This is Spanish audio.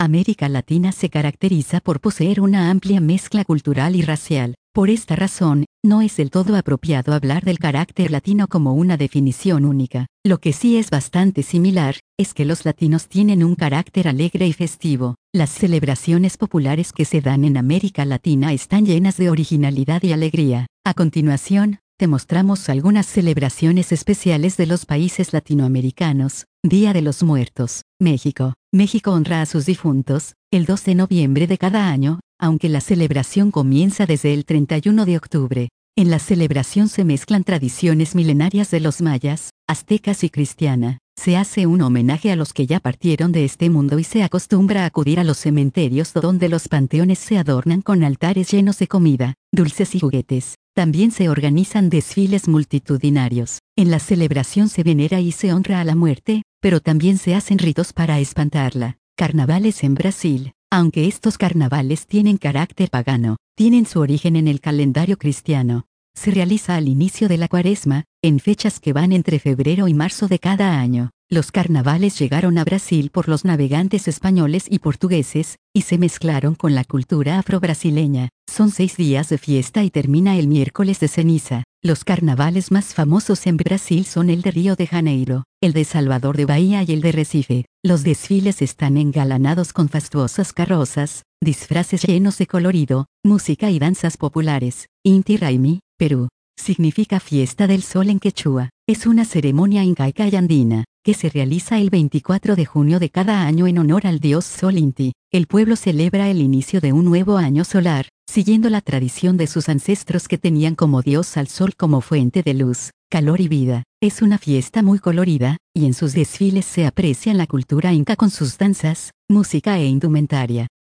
América Latina se caracteriza por poseer una amplia mezcla cultural y racial. Por esta razón, no es del todo apropiado hablar del carácter latino como una definición única. Lo que sí es bastante similar, es que los latinos tienen un carácter alegre y festivo. Las celebraciones populares que se dan en América Latina están llenas de originalidad y alegría. A continuación, te mostramos algunas celebraciones especiales de los países latinoamericanos. Día de los Muertos, México. México honra a sus difuntos, el 2 de noviembre de cada año, aunque la celebración comienza desde el 31 de octubre. En la celebración se mezclan tradiciones milenarias de los mayas, aztecas y cristiana. Se hace un homenaje a los que ya partieron de este mundo y se acostumbra a acudir a los cementerios donde los panteones se adornan con altares llenos de comida, dulces y juguetes. También se organizan desfiles multitudinarios. En la celebración se venera y se honra a la muerte, pero también se hacen ritos para espantarla. Carnavales en Brasil. Aunque estos carnavales tienen carácter pagano, tienen su origen en el calendario cristiano. Se realiza al inicio de la Cuaresma, en fechas que van entre febrero y marzo de cada año. Los carnavales llegaron a Brasil por los navegantes españoles y portugueses, y se mezclaron con la cultura afro-brasileña. Son 6 días de fiesta y termina el miércoles de ceniza. Los carnavales más famosos en Brasil son el de Río de Janeiro, el de Salvador de Bahía y el de Recife. Los desfiles están engalanados con fastuosas carrozas, disfraces llenos de colorido, música y danzas populares. Inti Raymi, Perú. Significa fiesta del sol en quechua. Es una ceremonia incaica y andina, que se realiza el 24 de junio de cada año en honor al dios Sol Inti. El pueblo celebra el inicio de un nuevo año solar, siguiendo la tradición de sus ancestros que tenían como dios al sol como fuente de luz, calor y vida. Es una fiesta muy colorida, y en sus desfiles se aprecia la cultura inca con sus danzas, música e indumentaria.